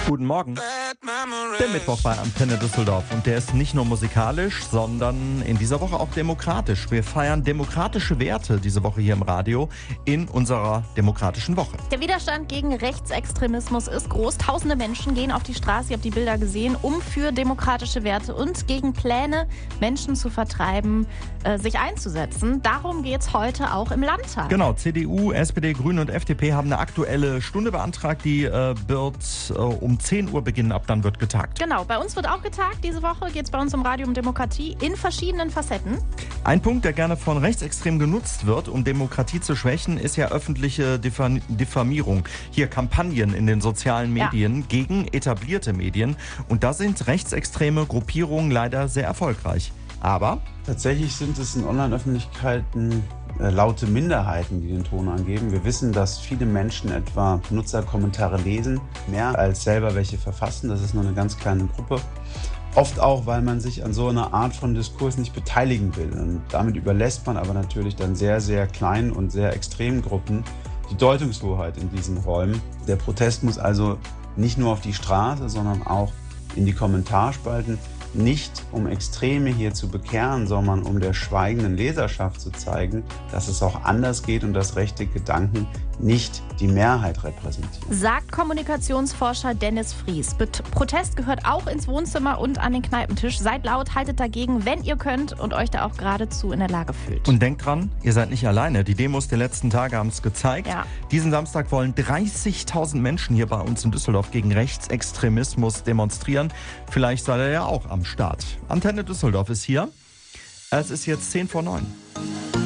Guten Morgen. Der Mittwoch bei Antenne Düsseldorf. Und der ist nicht nur musikalisch, sondern in dieser Woche auch demokratisch. Wir feiern demokratische Werte diese Woche hier im Radio in unserer demokratischen Woche. Der Widerstand gegen Rechtsextremismus ist groß. Tausende Menschen gehen auf die Straße, ihr habt die Bilder gesehen, um für demokratische Werte und gegen Pläne, Menschen zu vertreiben, sich einzusetzen. Darum geht es heute auch im Landtag. Genau, CDU, SPD, Grüne und FDP haben eine aktuelle Stunde beantragt, die wird um 10 Uhr beginnen, ab dann wird getagt. Genau, bei uns wird auch getagt. Diese Woche geht es bei uns im Radio um Demokratie in verschiedenen Facetten. Ein Punkt, der gerne von Rechtsextremen genutzt wird, um Demokratie zu schwächen, ist ja öffentliche Diffamierung. Hier Kampagnen in den sozialen Medien gegen etablierte Medien. Und da sind rechtsextreme Gruppierungen leider sehr erfolgreich. Aber tatsächlich sind es in Online-Öffentlichkeiten laute Minderheiten, die den Ton angeben. Wir wissen, dass viele Menschen etwa Nutzerkommentare lesen, mehr als selber welche verfassen. Das ist nur eine ganz kleine Gruppe. Oft auch, weil man sich an so einer Art von Diskurs nicht beteiligen will. Und damit überlässt man aber natürlich dann sehr, sehr kleinen und sehr extremen Gruppen die Deutungshoheit in diesen Räumen. Der Protest muss also nicht nur auf die Straße, sondern auch in die Kommentarspalten. Nicht um Extreme hier zu bekehren, sondern um der schweigenden Leserschaft zu zeigen, dass es auch anders geht und dass rechte Gedanken nicht die Mehrheit repräsentieren. Sagt Kommunikationsforscher Dennis Fries. Protest gehört auch ins Wohnzimmer und an den Kneipentisch. Seid laut, haltet dagegen, wenn ihr könnt und euch da auch geradezu in der Lage fühlt. Und denkt dran, ihr seid nicht alleine. Die Demos der letzten Tage haben es gezeigt. Ja. Diesen Samstag wollen 30.000 Menschen hier bei uns in Düsseldorf gegen Rechtsextremismus demonstrieren. Vielleicht seid ihr ja auch am Start. Antenne Düsseldorf ist hier. Es ist jetzt 10 vor 9.